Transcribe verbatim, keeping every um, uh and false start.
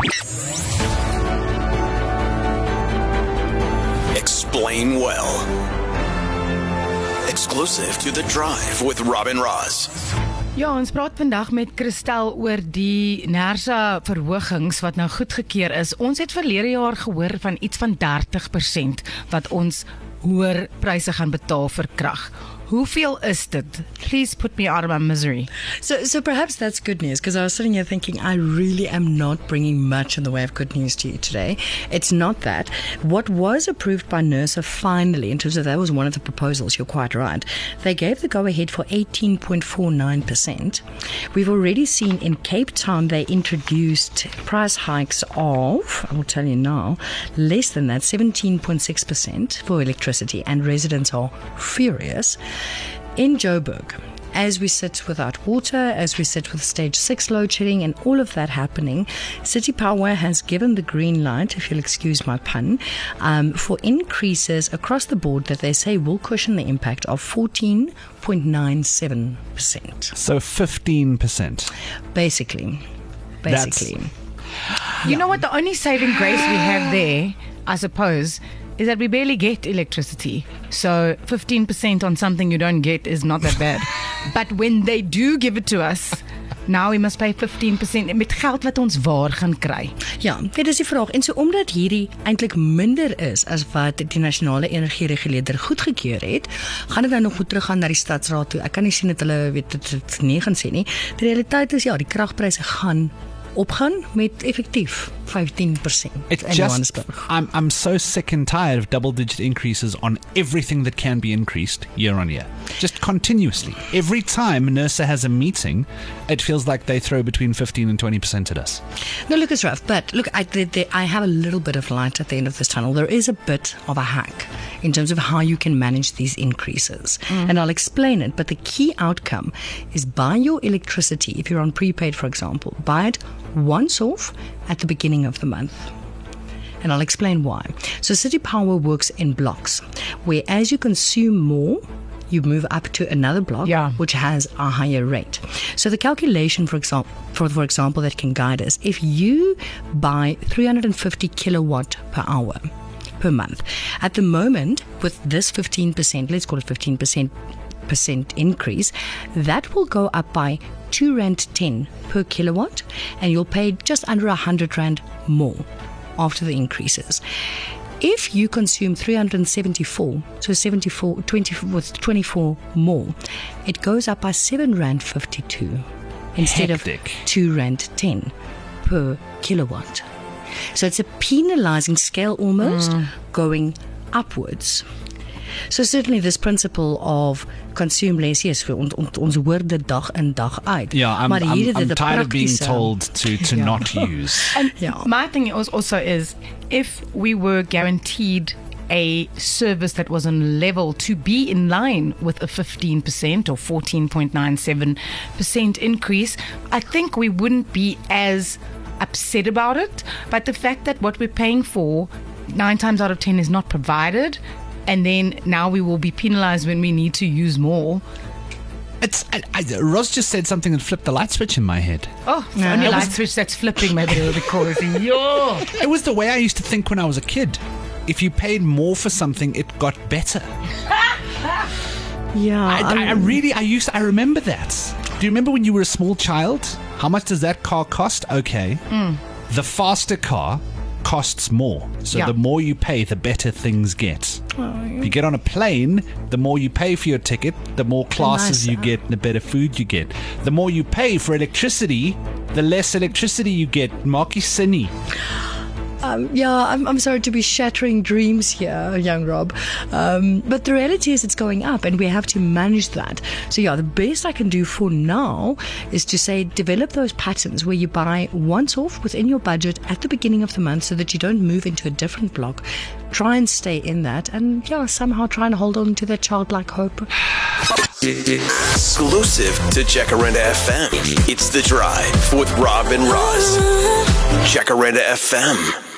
Explain Well. Exclusive to The Drive with Robin Ross. Ja, ons praat vandag met Christel oor die NERSA verhogings wat nou goedgekeur is. Ons het verlede jaar gehoor van iets van dertig persent wat ons hoër pryse gaan betaal vir krag. Hoeveel is dit? Please put me out of my misery. So, so perhaps that's good news, because I was sitting here thinking I really am not bringing much in the way of good news to you today. It's not that. What was approved by NERSA finally, in terms of that was one of the proposals, you're quite right, they gave the go-ahead for eighteen point four nine percent. We've already seen in Cape Town they introduced price hikes of, I will tell you now, less than that, seventeen point six percent for electricity, and residents are furious. In Joburg, as we sit without water, as we sit with stage six load shedding and all of that happening, City Power has given the green light, if you'll excuse my pun, um, for increases across the board that they say will cushion the impact of fourteen point nine seven percent. So fifteen percent. Basically. Basically. You yeah. know what? The only saving grace we have there, I suppose, is that we barely get electricity. So fifteen percent on something you don't get is not that bad. But when they do give it to us, now we must pay fifteen percent met geld wat ons waar gaan kry. Ja, dit is die vraag. En so omdat hierdie eintlik minder is as wat die nasionale energiereguleerder goedgekeur het, gaan dit nou nog moet teruggaan na die stadsraad toe. Ek kan nie sien dat hulle weet dit het nee gaan sê nie. Die realiteit is ja, die kragpryse gaan opgaan met effectief fifteen percent. It's just, I'm, I'm so sick and tired of double-digit increases on everything that can be increased year on year. Just continuously. Every time NERSA has a meeting, it feels like they throw between fifteen and twenty percent at us. No, look, it's rough, but look, I, the, the, I have a little bit of light at the end of this tunnel. There is a bit of a hack in terms of how you can manage these increases. Mm. And I'll explain it, but the key outcome is buy your electricity, if you're on prepaid, for example, buy it once off at the beginning of the month. And I'll explain why. So City Power works in blocks, where as you consume more, you move up to another block, yeah. which has a higher rate. So the calculation, for example, for, for example, that can guide us, if you buy three hundred fifty kilowatt per hour per month, at the moment, with this fifteen percent, let's call it fifteen percent percent increase, that will go up by two rand ten per kilowatt, and you'll pay just under a hundred rand more after the increases. If you consume three hundred seventy-four, so seventy-four, twenty with twenty-four more, it goes up by seven rand fifty-two instead Hectic. of two rand ten per kilowatt. So it's a penalizing scale almost mm. going upwards. So certainly this principle of consume less, yes, ons, ons hoor dit dag in dag uit. Yeah, I'm, maar I'm, I'm tired of being told to, to yeah. not use. And yeah. my thing also is, if we were guaranteed a service that was on level to be in line with a fifteen percent or fourteen point nine seven percent increase, I think we wouldn't be as upset about it. But the fact that what we're paying for nine times out of ten is not provided, and then now we will be penalized when we need to use more. It's I, I, Ross just said something that flipped the light switch in my head. Oh, it's Yeah. only It light was- switch that's flipping, maybe they will be causing. Yo! It was the way I used to think when I was a kid. If you paid more for something, it got better. Yeah, I, I, I really, I used, to, I remember that. Do you remember when you were a small child? How much does that car cost? Okay. Mm. The faster car costs more. So Yeah. the more you pay, the better things get. Oh, If you get on a plane, the more you pay for your ticket, the more classes you nicer. get and the better food you get. The more you pay for electricity, the less electricity you get. Marky Sini. Um, yeah, I'm, I'm sorry to be shattering dreams here, young Rob. Um, but the reality is it's going up and we have to manage that. So yeah, the best I can do for now is to say develop those patterns where you buy once off within your budget at the beginning of the month so that you don't move into a different block. Try and stay in that and yeah, somehow try and hold on to that childlike hope. Exclusive to Jacaranda F M. It's The Drive with Rob and Roz. Jacaranda F M.